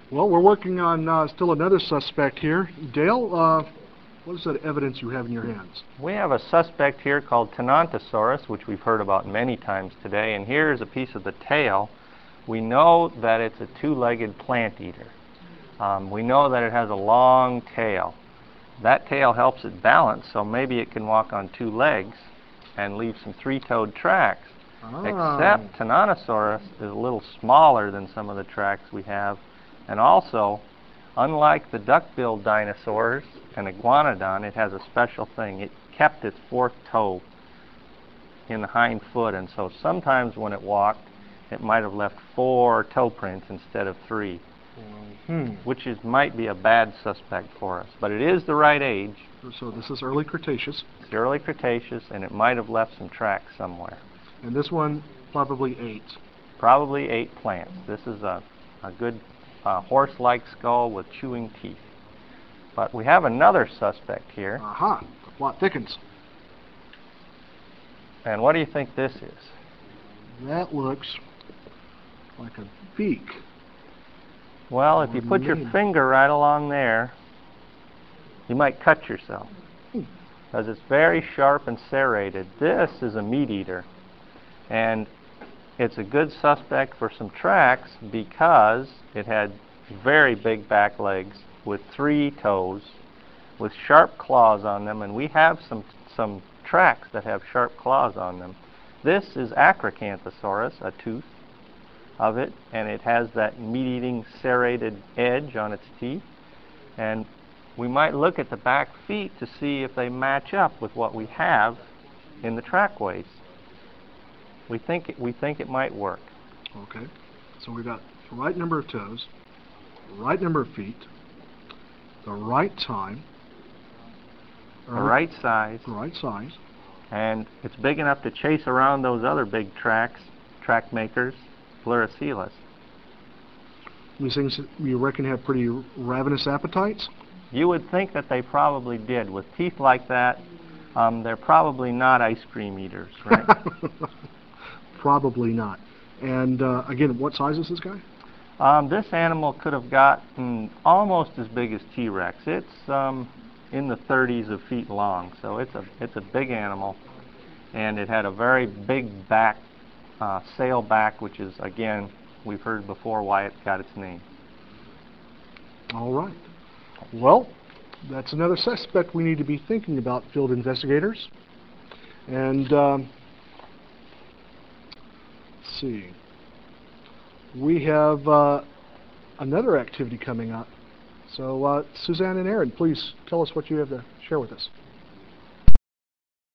Well, we're working on still another suspect here. Dale, what is that evidence you have in your hands? We have a suspect here called Tenontosaurus, which we've heard about many times today, and here's a piece of the tail. We know that it's a two-legged plant eater. We know that it has a long tail. That tail helps it balance, so maybe it can walk on two legs and leave some three-toed tracks. Except Tenontosaurus is a little smaller than some of the tracks we have, and also, unlike the duck-billed dinosaurs and Iguanodon, it has a special thing. It kept its fourth toe in the hind foot, and so sometimes when it walked, it might have left 4 toe prints instead of 3, which might be a bad suspect for us. But it is the right age. So this is early Cretaceous. It's early Cretaceous, and it might have left some tracks somewhere. And this one probably ate. Probably ate plants. This is a good horse-like skull with chewing teeth. But we have another suspect here. Aha, the plot thickens. And what do you think this is? That looks like a beak. Well, if you put your finger right along there, you might cut yourself, because it's very sharp and serrated. This is a meat eater, and it's a good suspect for some tracks because it had very big back legs with 3 toes with sharp claws on them, and we have some tracks that have sharp claws on them. This is Acrocanthosaurus, a tooth of it, and it has that meat-eating serrated edge on its teeth. And we might look at the back feet to see if they match up with what we have in the trackways. We think it might work. Okay, so we've got the right number of toes, the right number of feet, the right time, the right size, and it's big enough to chase around those other big track makers, Pleurocoelus. These things, you reckon, have pretty ravenous appetites? You would think that they probably did. With teeth like that, they're probably not ice cream eaters, right? Probably not. And again, what size is this guy? This animal could have gotten almost as big as T-Rex. It's in the 30s of feet long, so it's a big animal, and it had a very big back, sail back, which is, again, we've heard before why it got its name. All right. Well, that's another suspect we need to be thinking about, field investigators. And let's see. We have another activity coming up. So, Suzanne and Aaron, please tell us what you have to share with us.